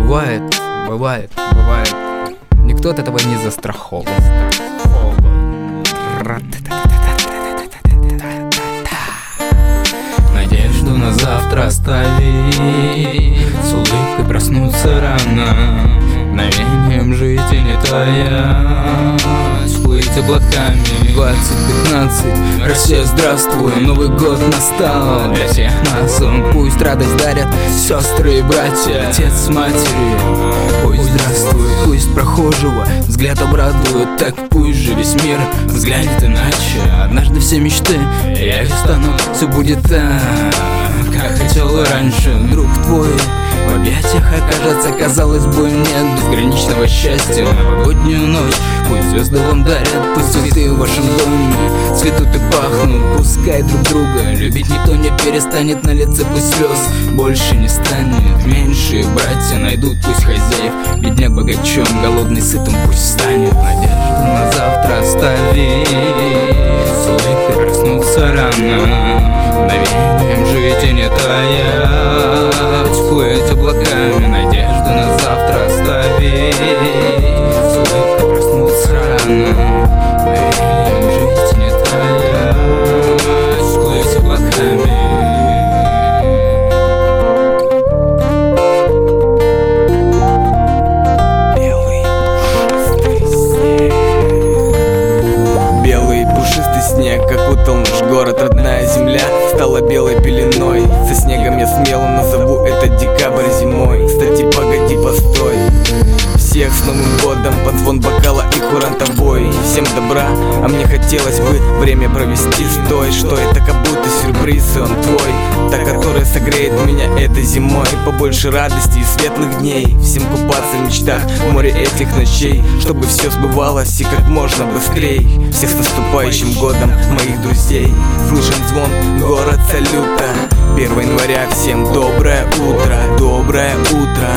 Бывает. Никто от этого не застрахован. Надежду на завтра оставить, с улыбкой проснуться рано, мгновением жить и не таять, всплыть облаками. 20:15, Россия, здравствуй, Новый год настал. Для всех нас он, пусть радость дарят сестры и братья, отец с матерью. Пусть здравствует, пусть прохожего взгляд обрадует, так пусть же весь мир взглянет иначе. Однажды все мечты я стану, все будет так, как хотел и раньше. Друг твой в объятиях окажется, казалось бы, нет безграничного счастья. Новогоднюю ночь пусть звезды вам дарят, пусть цветы в вашем доме цветут и пахнут. Пускай друг друга любить никто не перестанет, на лице пусть слез больше не станет. Меньшие братья найдут пусть хозяев, бедняк богачом, голодный сытым пусть станет. Надежду на завтра оставить, с улыбкой проснуться рано, мгновением жить и не таять, всплыть облаками. Надежду на завтра оставить, с улыбкой проснуться рано, мгновением жить и не таять, всплыть облаками. Снег окутал наш город, родная земля стала белой пеленой. Со снегом я смело назову этот декабрь зимой. Кстати, погоди, постой. Всех с Новым годом, под звон бокала и курантовой. Всем добра, а мне хотелось бы время провести с той, что это как будто сюрприз, и он твой. Та, которая согреет меня этой зимой. Побольше радости и светлых дней. Всем купаться в мечтах в море этих ночей, чтобы все сбывалось и как можно быстрей. Всех с наступающим годом, моих друзей. Слышен звон, город салюта. 1 января, всем доброе утро, доброе утро.